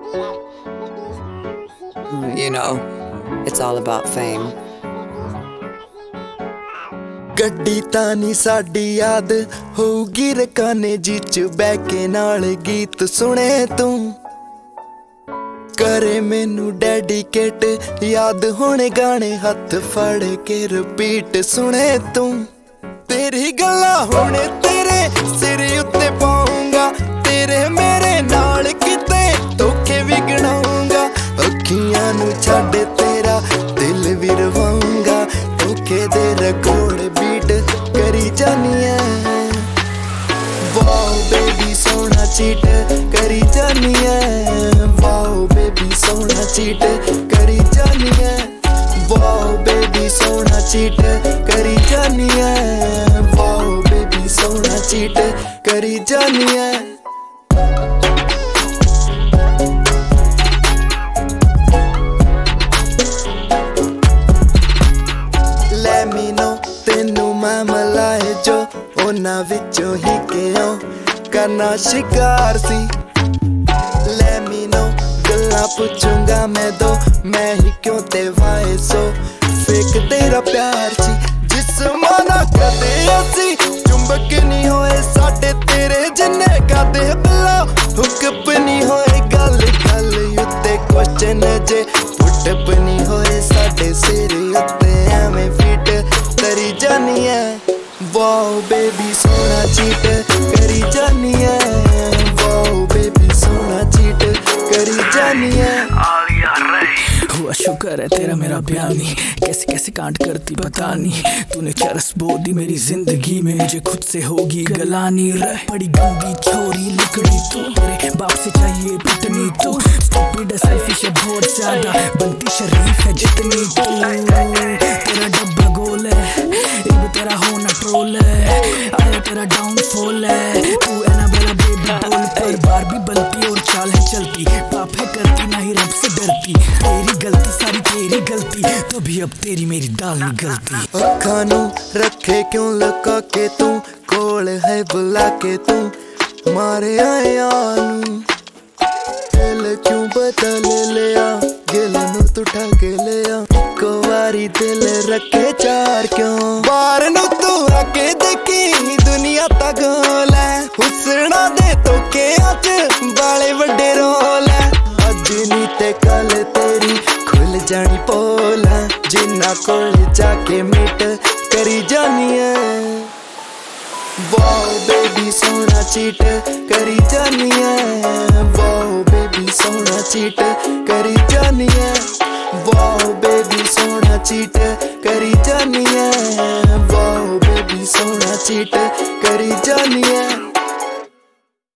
You know, it's all about fame. ਗੱਡੀ ਤਾਂ ਨੀ ਸਾਡੀ ਯਾਦ ਹੋਊਗੀ ਰਕਾਨੇ ਜੀ ਚ ਬਹਿ ਕੇ ਨਾਲ ਗੀਤ ਸੁਣੇ ਤੂੰ करे मैनू डेडिकेट याद होने गाने हथ फड़ के रिपीट सुने तू तेरी गल्ला होने तेरे सिर उत्ते पाऊंगा तेरे मेरे नाल किते धोखे भी गिनाऊंगा अखियां नू छड्ड तेरा दिल भी रवाऊंगा धोखे दे रिकॉर्ड बीट करी जानी है वाओ बेबी सोना चीट करी जानी है वाओ बेबी सोना चीट करी जानी है वाओ बेबी सोना चीट करी जानी है वाओ बेबी सोना चीट करी जानी है Let me know तेनू मैं मिलाए जो ਉਹਨਾਂ ਵਿੱਚੋਂ ਹੀ ਕਿਉਂ ਕਰਨਾ ਸ਼ਿਕਾਰ ਸੀ ਲੈ ਮੈਨੂੰ ਗੱਲਾਂ ਪੁੱਛੂੰਗਾ ਮੈਂ ਦੋ ਮੈਂ ਹੀ ਕਿਉਂ ਤੇ ਵਾਏ ਸੋ ਫੇਕ ਤੇਰਾ ਪਿਆਰ ਸੀ ਜਿਸਮਾਂ ਨਾ ਕਦੇ ਅਸੀਂ ਚੁੰਬਕ ਨਹੀਂ ਹੋਏ ਸਾਡੇ ਤੇਰੇ ਜਿੰਨੇ ਕਦੇ ਬਲਾ ਹੁਕਪ ਨਹੀਂ ਹੋਏ ਗੱਲ ਗੱਲ ਉੱਤੇ ਕੁਐਸਚਨ ਜੇ ਪੁੱਟ ਨਹੀਂ ਹੋਏ ਸਾਡੇ ਸਿਰ ਉੱਤੇ ਐਵੇਂ ਫਿੱਟ ਕਰੀ ਜਾਨੀ ਹੈ Wow baby सोना चीट करी जानी है Wow baby सोना चीट करी जानी है हुआ शुक्र है तेरा मेरा प्यार नहीं कैसे कैसे कांड करती पता नहीं तूने चरस बो दी मेरी जिंदगी में मुझे खुद से होगी गलानी रह पड़ी गंदी छोरी लिकड़ी तू मेरे बाप से चाहिए पिटनी तू स्टूपिड सेल्फिश है बहुत ज्यादा बनती शरीफ है जितनी तू तेरा डब्बा गोल है एक तेरा होना ट्रोल है आया तेरा डाउनफॉल है तू एनाबेला बेबी बोल पर बार भी बनती और चाल है चलती पाप है करती ना ही रब से डरती तेरी गलती सारी तेरी गलती तो भी अब तेरी मेरी दाल नहीं गलती अखां नू रखे क्यों लुका के तू कोल है बुला के तू मारे आया नू दिल क्यों बदल लिया गिल नू तू ठग लिया को वारी दिल रखे चार क्यों बार नू तू आके देखी दुनिया ता गोल है हुसना दे धोखे अज बाले वड्डे रोल है अज नी ते कल तेरी खुल जानी पोल है जिन्ना कोल जाके मिट करी जानी है वाओ बेबी सोना चीट करी जानी है वाओ बेबी सोना चीट करी जानी है वाओ बेबी सोना चीट करी जानी है वाओ बेबी सोना चीट करी जानी है